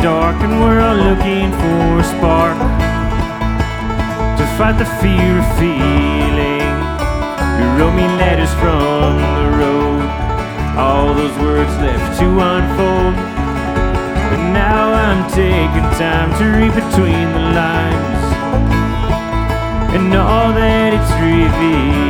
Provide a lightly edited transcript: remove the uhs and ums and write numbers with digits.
dark, and we're all looking for a spark to fight the fear of feeling. You wrote me letters from the road, all those words left to unfold. But now I'm taking time to read between the lines, and all that it's revealed.